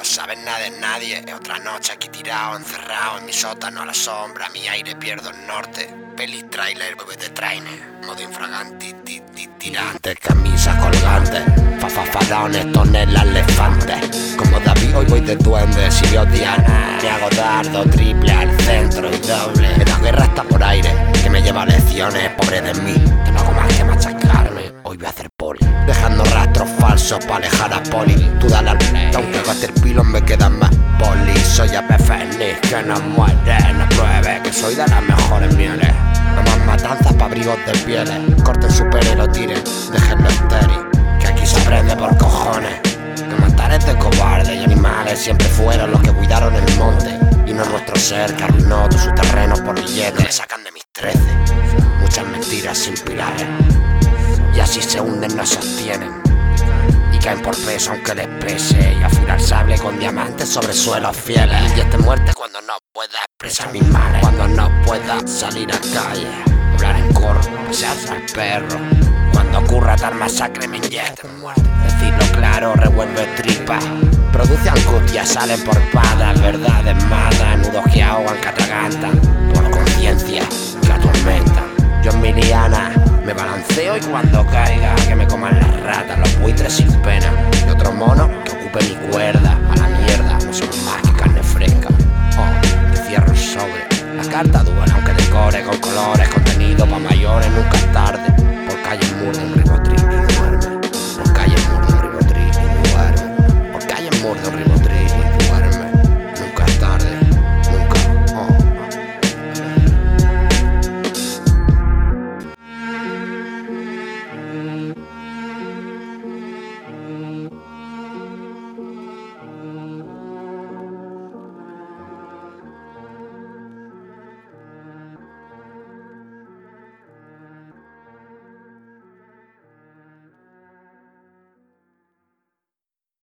sabes nada de nadie. Es otra noche aquí tirado, encerrado en mi sótano a la sombra. Mi aire pierdo el norte. Peli trailer, bebé de trainer. Modo infraganti, tirante. Camisas colgantes, farones, tonelas, elefantes. Como David hoy voy de duende. Si veo Diana, me hago dardo, triple al centro y doble. La guerra está por aire, que me lleva lecciones. Pobre de mí, que no hago más que machacarme. Hoy voy a hacer poli, dejando rastros falsos pa' alejar a poli. Tú dale al play, aunque gaste el pilón me quedan más poli. Soy ave fénix que no muere, no pruebe que soy de las mejores mieles. No más matanzas pa' abrigos de pieles. Corten su pelo y lo tiren, déjenlo estéril, que aquí se aprende por cojones. Que matar es de cobarde y animales siempre fueron los que cuidaron el monte. Y no nuestro ser que arruinó todos sus terrenos por billetes. Me sacan de mis 13, muchas mentiras sin pilares. Y así se hunden, no sostienen. Y caen por peso aunque les pese. Y afilar sable con diamantes sobre suelos fieles. Y este muerte cuando no pueda expresar mis males. Cuando no pueda salir a calle, hablar en coro, pasearse al perro. Cuando ocurra tal masacre me inyecten muerte. Decirlo claro revuelve tripas. Produce angustia, salen por padas. Verdades matan, nudos que ahogan, que atragantan. Por conciencia que atormentan. Yo en mi liana me balanceo y cuando caiga que me coman las ratas, los buitres sin pena. Y otro mono que ocupe mi cuerda. A la mierda, no somos más que carne fresca. Oh, te cierro el sobre. La carta duele aunque decore con colores. Contenido pa' mayores, nunca es tarde. Por calle Murden, Ribotril.